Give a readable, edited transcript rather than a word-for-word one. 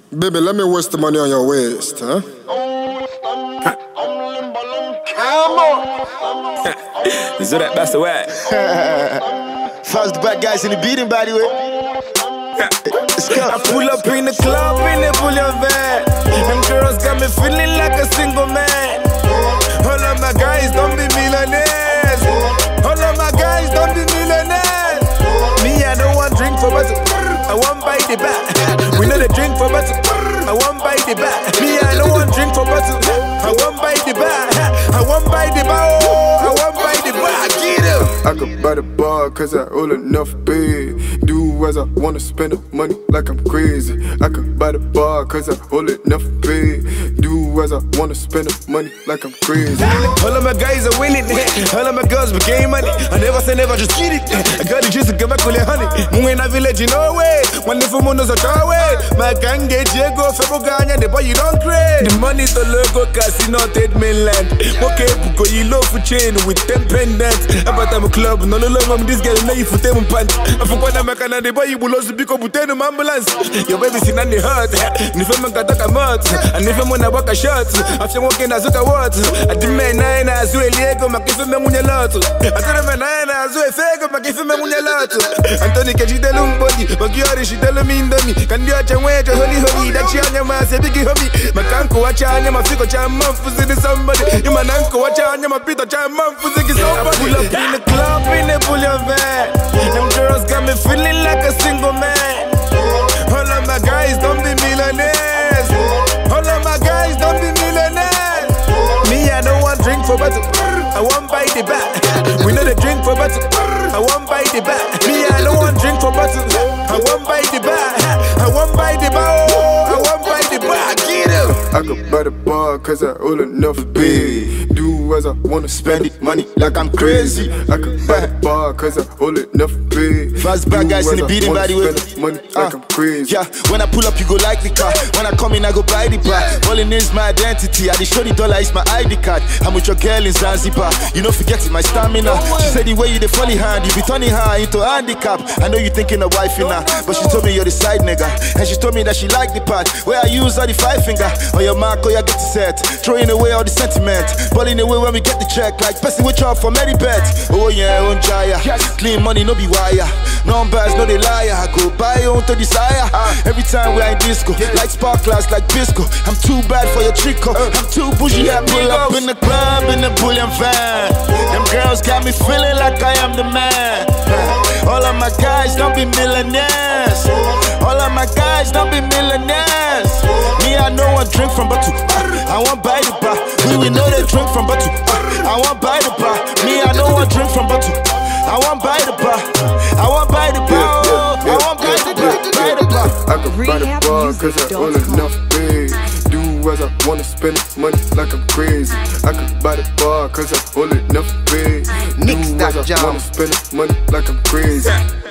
Baby, let me waste the money on your waist, huh? So that's the way. Fast the bad guys in the beating, by the way. Let's go. I pull up in the club in the bullion van. Them girls got me feeling like a single man. All of my guys don't be millionaires. All of my guys don't be millionaires. Me, I don't want drink for but I want buy the back. We know the drink for but I want buy the back. Me, I don't want drink for but I want buy the back. I want buy the bar. I want buy the bar. Get him. I could buy the bar cause I owe enough pay. Do as I wanna spend the money like I'm crazy. I could buy the bar cause I owe enough pay. Do as I wanna spend the money like I'm crazy. All of my guys are winning. All of my girls became money. I never say never, just get it. I got the juice to get back with the honey. Mungena village, you know way. One if I'm on the way. My gang get Diego, Feboganya, the boy you don't crave. The money to logo casino, Ted mainland. Okay, Buko, you love for chain with 10 pendants. But I'm a club, no longer this girl, lay for 10 pants. I forgot I'm a Canada, the boy you will also be up with 10 ambulance. Your baby's in the hurt. And if I'm a Kataka mud, and if I'm on a walk a shot, after walking as a what, I demand 9 as well, Diego, my kiss him on your lot. I tell him 9 as well, Fego, my kiss him on your lot. Anthony, can you tell him body? But you are she tell me in the me. Can you watch and wait to holy, that you and your man say, Biggie hobby. My canko watch and my figure, cham man for somebody. You man uncle watch and my Peter, cham man for somebody. I pull up in the club in the bullion van. Them girls got me feeling like a single man. All of my guys don't be millionaires. All of my guys don't be millionaires. Me, I don't want drink for but I want buy the back. We know the drink for but I want buy the back. Me, I don't want drink for but I want buy the back. I want buy the bar. I want buy the bar. Get him. I could buy the bar cause I owe enough pay. Do as I wanna spend it money like I'm crazy. I could buy the bar cause I owe enough pay. Fast bad guys in the beating, by the way. Money like I'm crazy. Yeah, when I pull up, you go like the car. When I come in, I go buy the bar. Balling is my identity. I just show the dollar is my ID card. I'm with your girl in Zanzibar. You know, forgetting my stamina. She said the way you the folly hand, you be turning her into handicap. I know you thinking of wifey now, but she told me you're the side nigga. And she told me that she like the part where I use all the 5 finger. On your mark, or you get the set. Throwing away all the sentiment. Balling away when we get the check. Like person with chop for many bets. Oh yeah, on Jaya. Clean money, no be wire. Numbers, no they liar. I go buy your own to desire. Every time we're in disco, like sparklers, like Bisco. I'm too bad for your trico. I'm too bougie. I pull up in the club in the bullion van. Them girls got me feeling like I am the man. All of my guys don't be millionaires. All of my guys don't be millionaires. Me, I know I drink from bottle. I want buy the bar. We know they drink from bottle. I want buy the bar. Me, I know I drink from bottle. I want buy the bar. I want buy the bar. I want buy the bar. Buy the bar. I could buy the bar cause I owe enough pay. Do as I wanna spend money like I'm crazy. I could buy the bar cause I owe enough pay. Do as I wanna spend money like I'm crazy.